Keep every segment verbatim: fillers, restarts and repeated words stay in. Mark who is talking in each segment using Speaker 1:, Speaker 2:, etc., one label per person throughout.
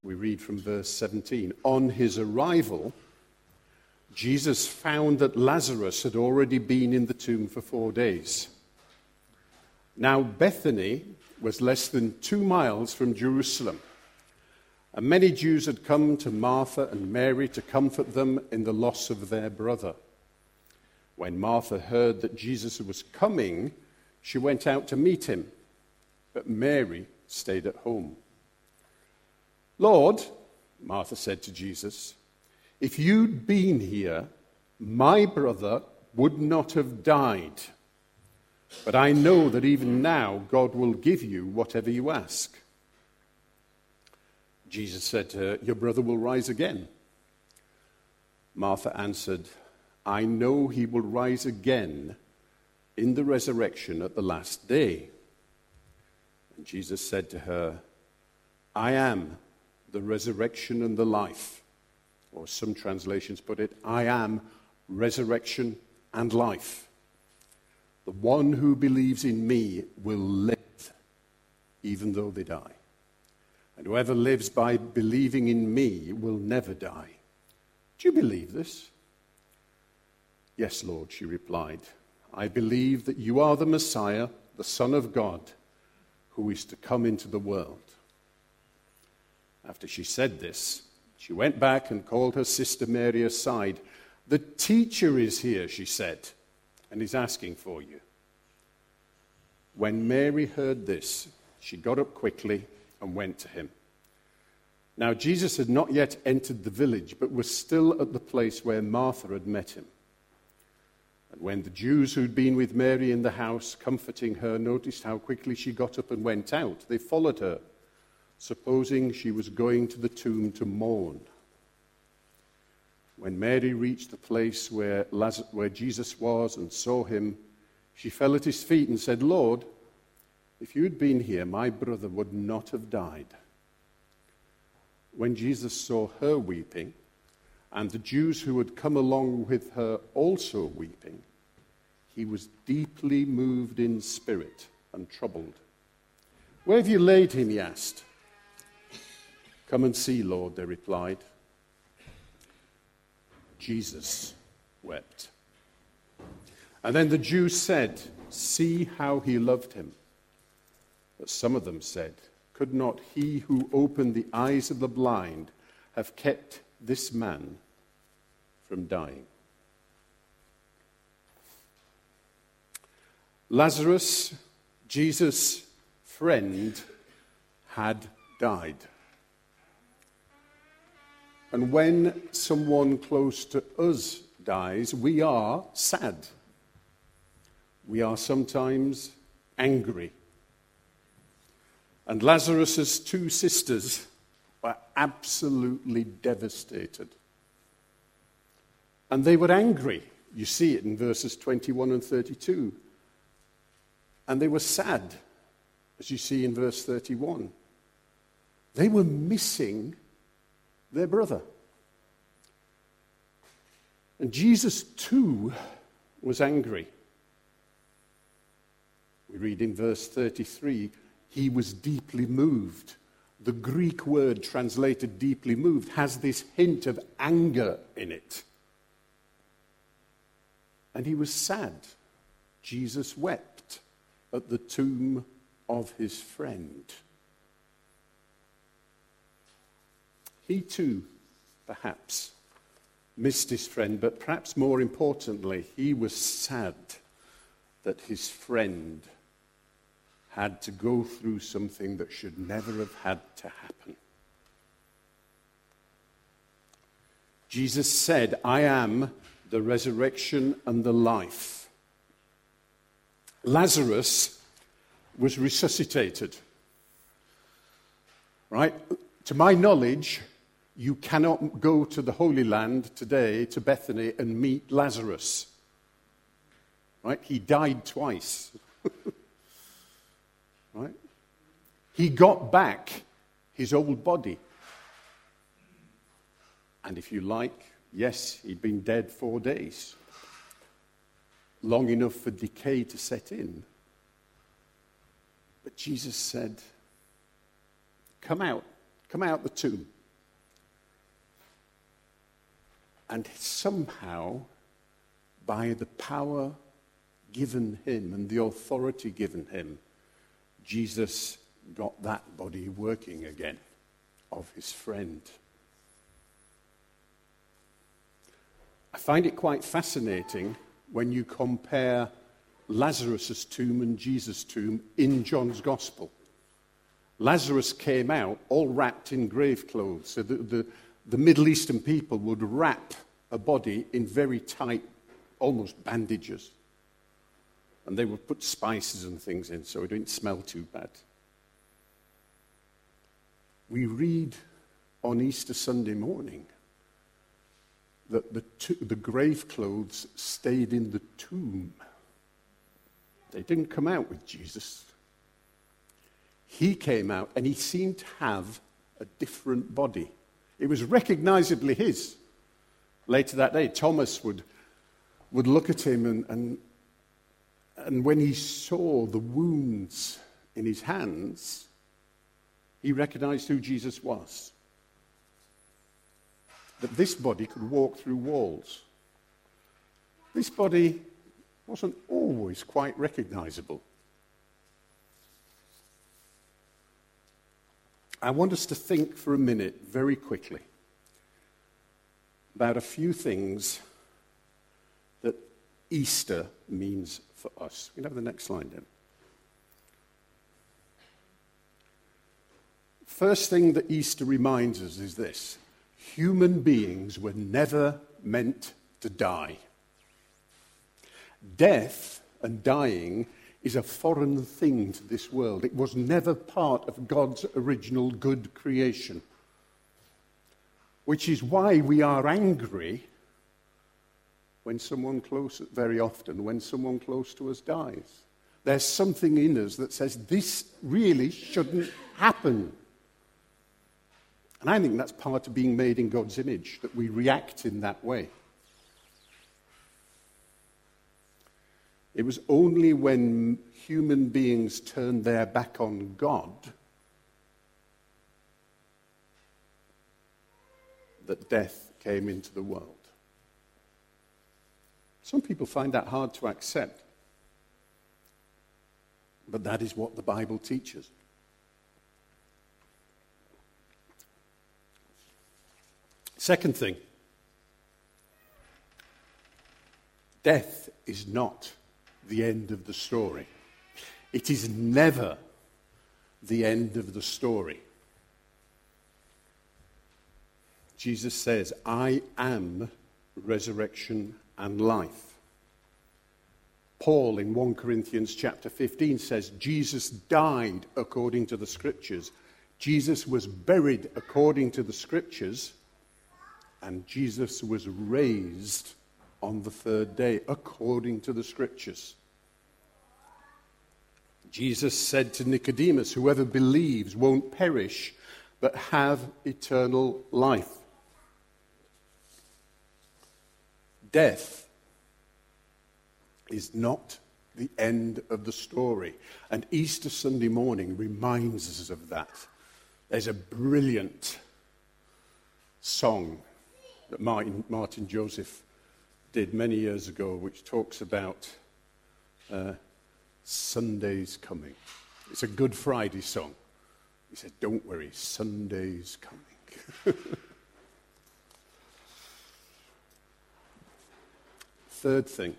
Speaker 1: We read from verse seventeen. On his arrival, Jesus found that Lazarus had already been in the tomb for four days. Now Bethany was less than two miles from Jerusalem, and many Jews had come to Martha and Mary to comfort them in the loss of their brother. When Martha heard that Jesus was coming, she went out to meet him, but Mary stayed at home. Lord, Martha said to Jesus, if you'd been here, my brother would not have died. But I know that even now God will give you whatever you ask. Jesus said to her, your brother will rise again. Martha answered, I know he will rise again in the resurrection at the last day. And Jesus said to her, I am the resurrection and the life. Or some translations put it, I am resurrection and life. The one who believes in me will live, even though they die. And whoever lives by believing in me will never die. Do you believe this? Yes, Lord, she replied. I believe that you are the Messiah, the Son of God, who is to come into the world. After she said this, she went back and called her sister Mary aside. The teacher is here, she said, and is asking for you. When Mary heard this, she got up quickly and went to him. Now Jesus had not yet entered the village, but was still at the place where Martha had met him. And when the Jews who'd been with Mary in the house, comforting her, noticed how quickly she got up and went out, they followed her, supposing she was going to the tomb to mourn. When Mary reached the place where, Lazarus, where Jesus was and saw him, she fell at his feet and said, Lord, if you'd been here, my brother would not have died. When Jesus saw her weeping, and the Jews who had come along with her also weeping, he was deeply moved in spirit and troubled. Where have you laid him, he asked. Come and see, Lord, they replied. Jesus wept. And then the Jews said, see how he loved him. But some of them said, could not he who opened the eyes of the blind have kept this man from dying? Lazarus, Jesus' friend, had died. And when someone close to us dies, we are sad. We are sometimes angry. And Lazarus' two sisters were absolutely devastated. And they were angry. You see it in verses twenty-one and thirty-two. And they were sad, as you see in verse thirty-one. They were missing their brother. And Jesus, too, was angry. We read in verse thirty-three, he was deeply moved. The Greek word translated deeply moved has this hint of anger in it. And he was sad. Jesus wept at the tomb of his friend. He too, perhaps, missed his friend, but perhaps more importantly, he was sad that his friend had to go through something that should never have had to happen. Jesus said, I am the resurrection and the life. Lazarus was resuscitated. Right? To my knowledge, you cannot go to the Holy Land today, to Bethany, and meet Lazarus. Right? He died twice. Right? He got back his old body. And if you like, yes, he'd been dead four days. Long enough for decay to set in. But Jesus said, come out, come out the tomb. And somehow, by the power given him and the authority given him, Jesus got that body working again of his friend. I find it quite fascinating when you compare Lazarus' tomb and Jesus' tomb in John's Gospel. Lazarus came out all wrapped in grave clothes. So the, the, the Middle Eastern people would wrap a body in very tight, almost bandages. And they would put spices and things in so it didn't smell too bad. We read on Easter Sunday morning that the, to- the grave clothes stayed in the tomb. They didn't come out with Jesus. He came out and he seemed to have a different body. It was recognizably his. Later that day, Thomas would, would look at him and, and, and when he saw the wounds in his hands, he recognized who Jesus was. That this body could walk through walls. This body wasn't always quite recognizable. I want us to think for a minute, very quickly, about a few things that Easter means for us. We can have the next slide then. First thing that Easter reminds us is this: human beings were never meant to die. Death and dying is a foreign thing to this world. It was never part of God's original good creation. Which is why we are angry when someone close, very often, when someone close to us dies. There's something in us that says this really shouldn't happen. And I think that's part of being made in God's image, that we react in that way. It was only when human beings turned their back on God that death came into the world. Some people find that hard to accept, but that is what the Bible teaches. Second thing, death is not the end of the story. It is never the end of the story. Jesus says, I am resurrection and life. Paul in First Corinthians chapter fifteen says, Jesus died according to the Scriptures. Jesus was buried according to the Scriptures. And Jesus was raised on the third day, according to the Scriptures. Jesus said to Nicodemus, whoever believes won't perish, but have eternal life. Death is not the end of the story. And Easter Sunday morning reminds us of that. There's a brilliant song that Martin, Martin Joseph did many years ago, which talks about uh, Sunday's coming. It's a Good Friday song. He said, don't worry, Sunday's coming. Third thing,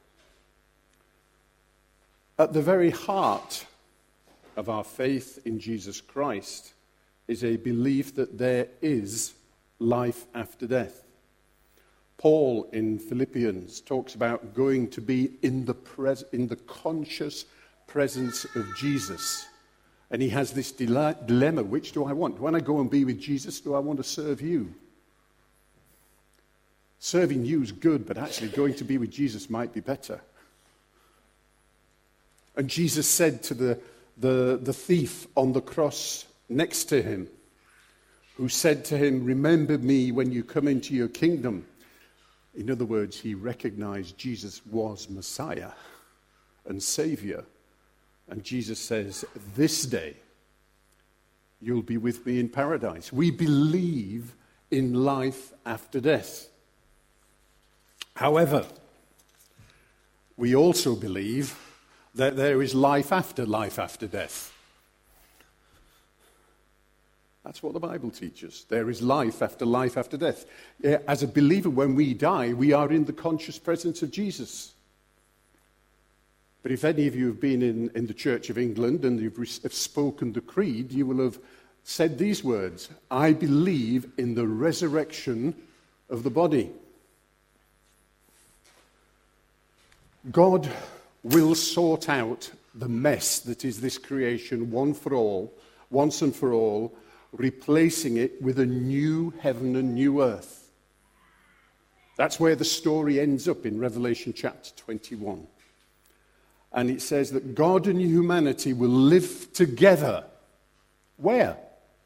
Speaker 1: at the very heart of our faith in Jesus Christ is a belief that there is life after death. Paul in Philippians talks about going to be in the pres- in the conscious presence of Jesus. And he has this dile- dilemma, which do I want? When I go and be with Jesus, do I want to serve you? Serving you is good, but actually going to be with Jesus might be better. And Jesus said to the, the, the thief on the cross next to him, who said to him, remember me when you come into your kingdom. In other words, he recognized Jesus was Messiah and Savior. And Jesus says, this day you'll be with me in paradise. We believe in life after death. However, we also believe that there is life after life after death. That's what the Bible teaches. There is life after life after death. As a believer, when we die, we are in the conscious presence of Jesus. But if any of you have been in, in the Church of England and you've re- have spoken the creed, you will have said these words: I believe in the resurrection of the body. God will sort out the mess that is this creation one for all, once and for all, replacing it with a new heaven and new earth. That's where the story ends up in Revelation chapter twenty-one. And it says that God and humanity will live together. Where?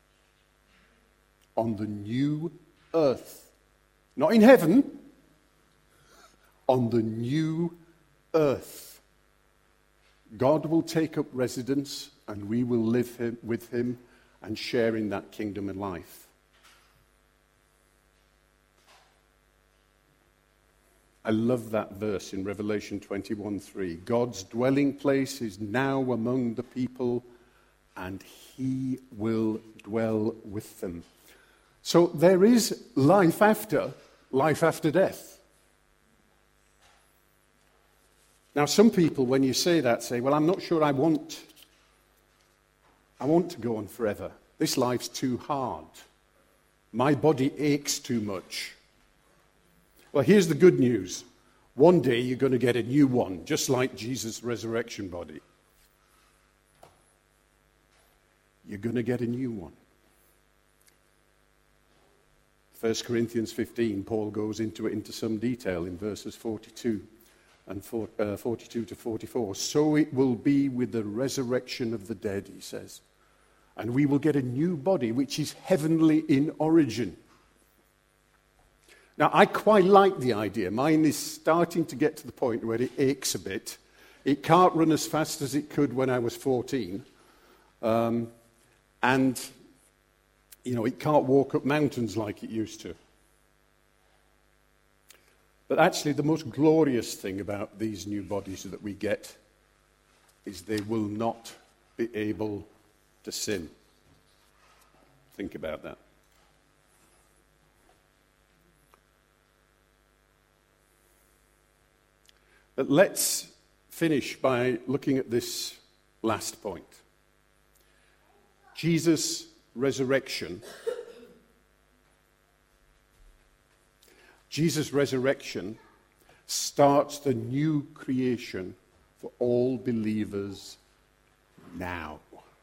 Speaker 1: On the new earth. Not in heaven. On the new earth. God will take up residence and we will live him, with him and share in that kingdom and life. I love that verse in Revelation twenty-one three. God's dwelling place is now among the people, and he will dwell with them. So there is life after, life after death. Now, some people, when you say that, say, well, I'm not sure I want, I want to go on forever. This life's too hard. My body aches too much. Well, here's the good news. One day you're going to get a new one, just like Jesus' resurrection body. You're going to get a new one. First Corinthians fifteen, Paul goes into it into some detail in verses forty-two and forty-two to forty-four. So it will be with the resurrection of the dead, he says. And we will get a new body which is heavenly in origin. Now, I quite like the idea. Mine is starting to get to the point where it aches a bit. It can't run as fast as it could when I was fourteen. Um, and, you know, it can't walk up mountains like it used to. But actually, the most glorious thing about these new bodies that we get is they will not be able to sin. Think about that. But let's finish by looking at this last point. Jesus' resurrection. Jesus' resurrection starts the new creation for all believers now.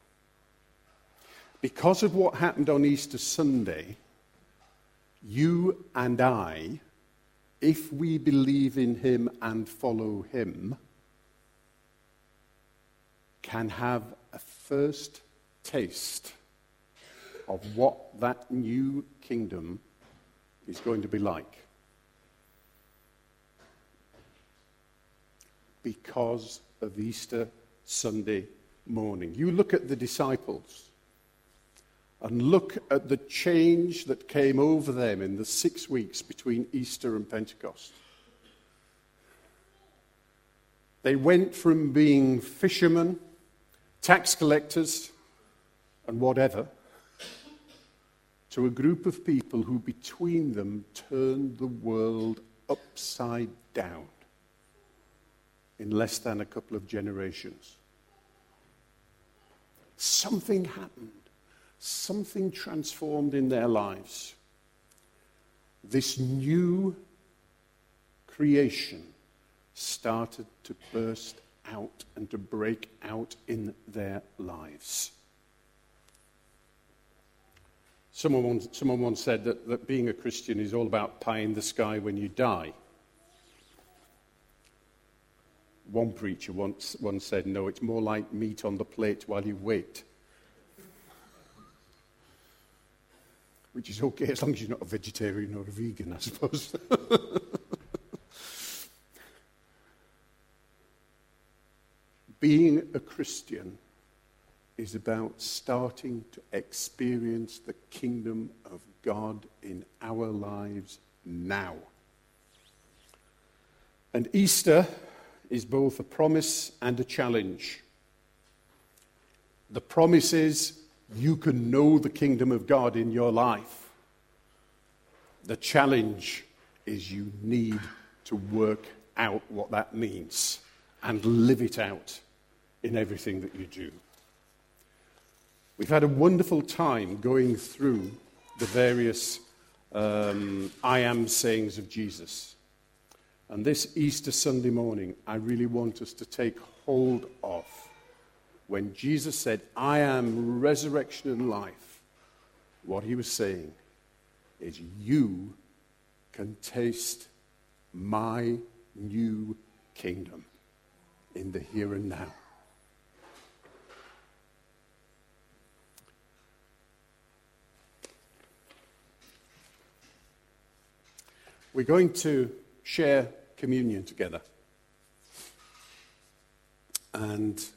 Speaker 1: Because of what happened on Easter Sunday, you and I, if we believe in him and follow him, can have a first taste of what that new kingdom is going to be like. Because of Easter Sunday morning. You look at the disciples and look at the change that came over them in the six weeks between Easter and Pentecost. They went from being fishermen, tax collectors, and whatever, to a group of people who between them turned the world upside down in less than a couple of generations. Something happened. Something transformed in their lives. This new creation started to burst out and to break out in their lives. Someone once, someone once said that, that being a Christian is all about pie in the sky when you die. One preacher once, once said, no, it's more like meat on the plate while you wait. Which is okay as long as you're not a vegetarian or a vegan, I suppose. Being a Christian is about starting to experience the kingdom of God in our lives now. And Easter is both a promise and a challenge. The promise is you can know the kingdom of God in your life. The challenge is you need to work out what that means and live it out in everything that you do. We've had a wonderful time going through the various um, I am sayings of Jesus. And this Easter Sunday morning, I really want us to take hold of when Jesus said, I am resurrection and life. What he was saying is you can taste my new kingdom in the here and now. We're going to share communion together. And